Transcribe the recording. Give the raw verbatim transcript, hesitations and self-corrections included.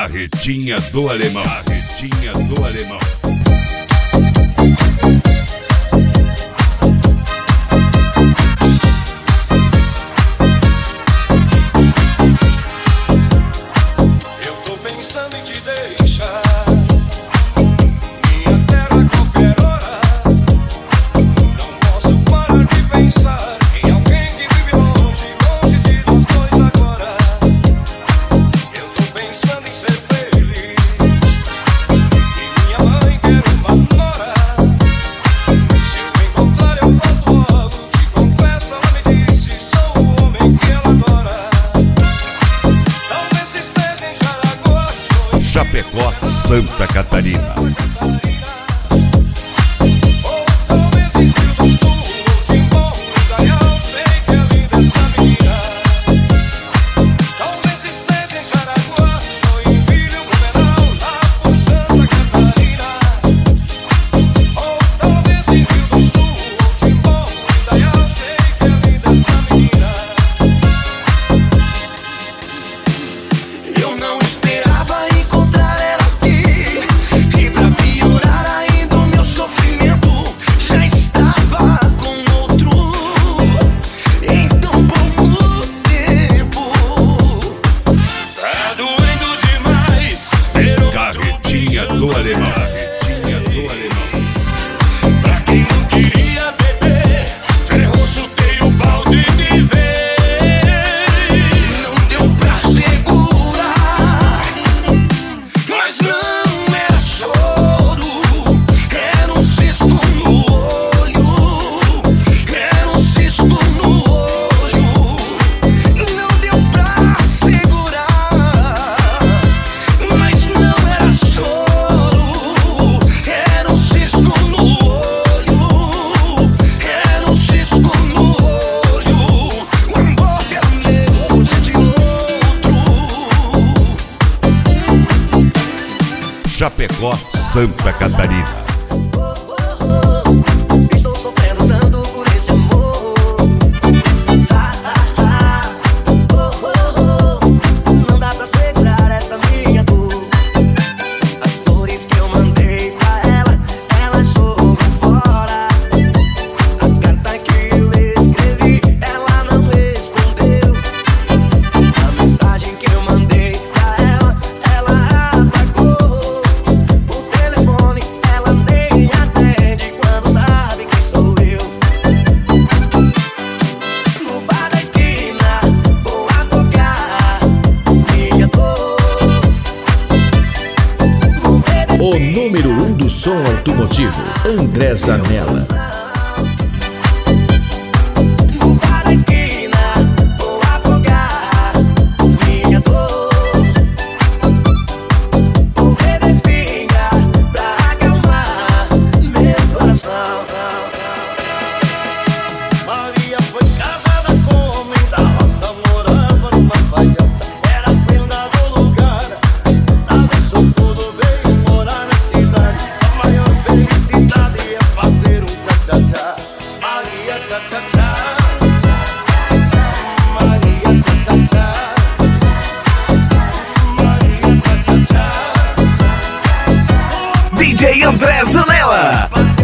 Carretinha do Alemão. Carretinha do Alemão. Eu tô pensando em te deixar. Minha terra qualquer hora. Não posso parar de pensar em alguém que vive longe, longe de nós dois agora. Eu tô pensando em ser feliz. E minha mãe quer uma nora. Se eu encontrar eu volto logo. Te confesso, ela me disse, sou o homem que ela adora. Talvez esteja em Jaraguá, Chapecó, Santa Catarina. ou talvez em Rio do Sul, ou Timbó, Indaial, sei que é linda essa menina. Talvez esteja em Jaraguá, Joinville, Blumenau, lá por Santa Catarina. Ou talvez em Rio do Sul, ou Timbó, Indaial, sei que é linda essa menina. Eu não esperava encontrar ela aqui. E pra piorar ainda o meu sofrimento já estava com outro em tão pouco tempo. Tá doendo demais ter outro Carretinha do Alemão. Carretinha do Alemão. pra quem não queria beber. Ferrou, chutei o balde de vez. Não deu pra segurar, mas não era choro. Era um cisco no olho. Era um cisco no olho. Não deu pra segurar, mas não era choro. Era um cisco no olho. Era um cisco no olho. O amor era meu, hoje é de outro. Chapecó, Santa Catarina. Estou sofrendo tanto por esse amor. Ah, ah, ah. Oh, oh, oh. Não dá pra segurar essa minha dor. As flores que eu mandei pra ela, ela jogou fora. A carta que eu escrevi, ela não respondeu. A mensagem que eu mandei pra ela, ela apagou. O telefone ela nem atende quando sabe que sou eu. No bar da esquina vou afogar minha dor. Vou beber O número um do som automotivo, André Zanella. no bar da esquina vou afogar minha dor. Vou beber pinga pra acalmar meu coração. Maria foi casada com um homem da roça, morava numa palhaça, era prenda do lugar. Atravessou tudo, veio morar na cidade. A maior felicidade é fazer um tchá-tchá-tchá. Maria tchá-tchá-tchá. Maria tchá-tchá-tchá. Maria tchá-tchá-tchá. D J André Zanella.